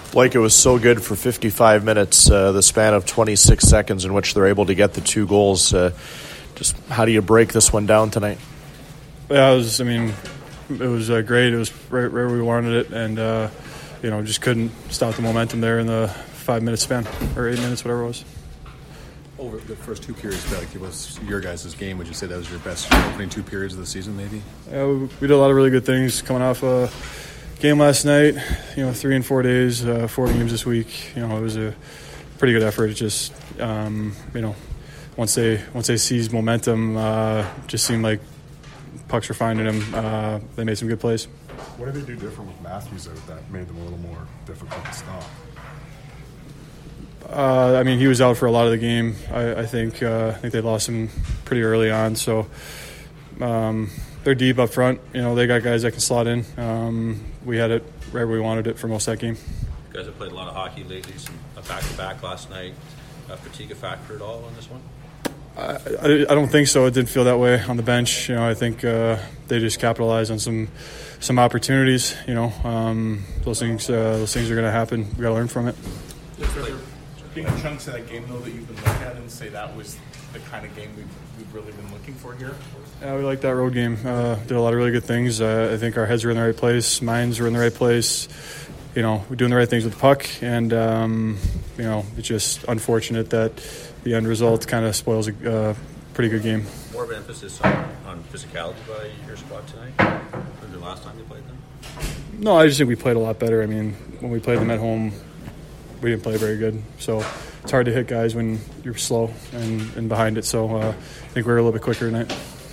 Like it was so good for 55 minutes, the span of 26 seconds in which they're able to get the 2 goals. Just how do you break this one down tonight? Yeah, it was great. It was right where we wanted it, and just couldn't stop the momentum there in the 5-minute span, or 8 minutes, whatever it was. Over the first 2 periods, like it was your guys' game. Would you say that was your best opening 2 periods of the season, maybe? Yeah, we did a lot of really good things coming off a game last night. 3 and 4 days, 4 games this week. It was a pretty good effort. It just, once they seized momentum, just seemed like pucks were finding him. They made some good plays. What did they do different with Matthews out that made them a little more difficult to stop? He was out for a lot of the game. I think they lost him pretty early on. So they're deep up front. They got guys that can slot in. We had it right where we wanted it for most of that game. You guys have played a lot of hockey lately. A back-to-back last night. Fatigue a factor at all on this one? I don't think so. It didn't feel that way on the bench. I think they just capitalized on some opportunities. Those things are going to happen. We got to learn from it. Big chunks of that game, though, that you've been looking at and say that was the kind of game we've really been looking for here? Yeah, we like that road game. Did a lot of really good things. I think our heads were in the right place. Minds were in the right place. We're doing the right things with the puck. And, it's just unfortunate that the end result kind of spoils a pretty good game. More of an emphasis on physicality by your squad tonight than the last time you played them? No, I just think we played a lot better. When we played them at home, we didn't play very good. So it's hard to hit guys when you're slow and behind it. So I think we were a little bit quicker tonight.